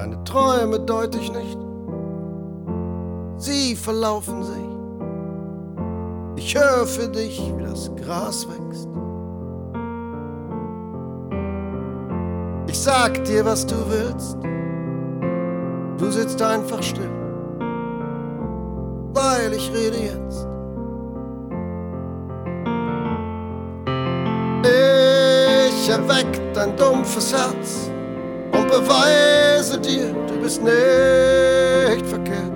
Deine Träume deut ich nicht, sie verlaufen sich. Ich höre für dich, wie das Gras wächst. Ich sag dir, was du willst, du sitzt einfach still, weil ich rede jetzt. Ich erweck dein dumpfes Herz und beweise dir, du bist nicht verkehrt.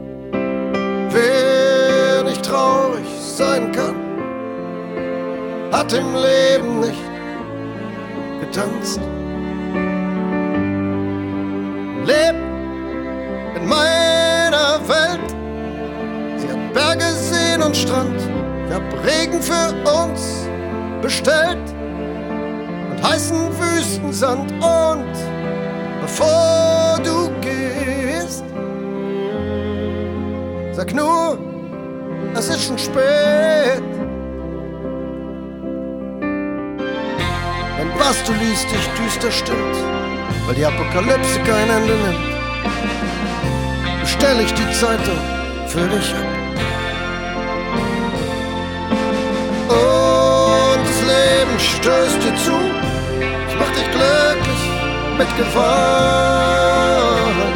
Wer nicht traurig sein kann, hat im Leben nicht getanzt. Leb in meiner Welt, sie hat Berge, Seen und Strand. Ich hab Regen für uns bestellt und heißen Wüstensand. Und bevor du gehst, sag nur, es ist schon spät. Wenn was du liest dich düster stimmt, weil die Apokalypse kein Ende nimmt, bestell ich die Zeitung für dich ab. Und das Leben stößt dir zu, ich mach dich glücklich mit Gewalt.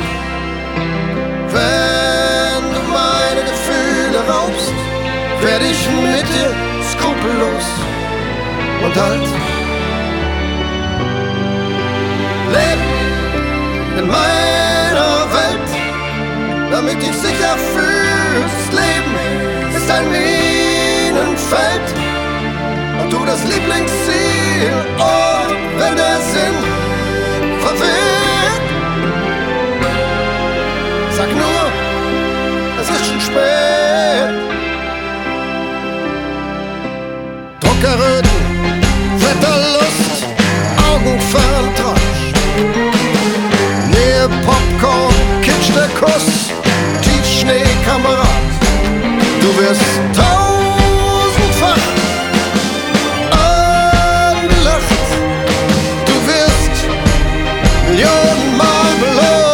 Wenn du meine Gefühle raubst, werd ich mit dir skrupellos und halt. Leb in meiner Welt, damit ich sicher fühlst. Leben ist ein Minenfeld und du das Lieblingsziel. Und wenn der Sinn verweht, sag nur, es ist schon spät. Druckerröten, Wetterlust, Augenferntrausch, Nähe, Popcorn, Kitsch, der Kuss, Tiefschnee, Kamerad. Du wirst tausendfach angelacht, du wirst Millionenmal belohnt.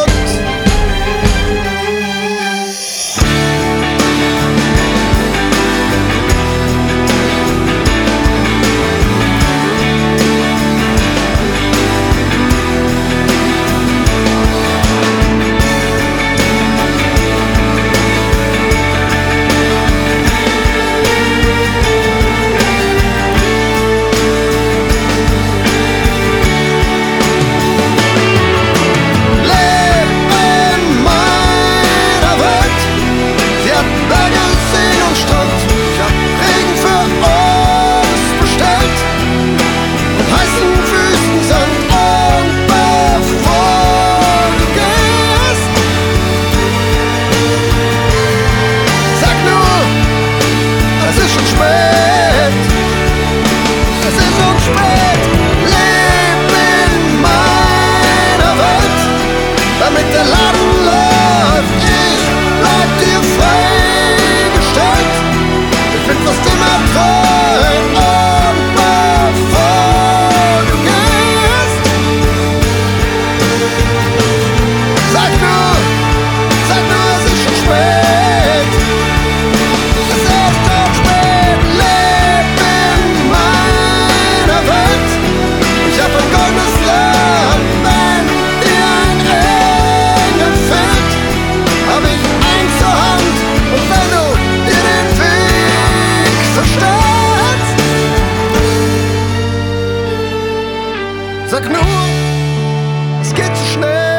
Sag nur, es geht zu schnell.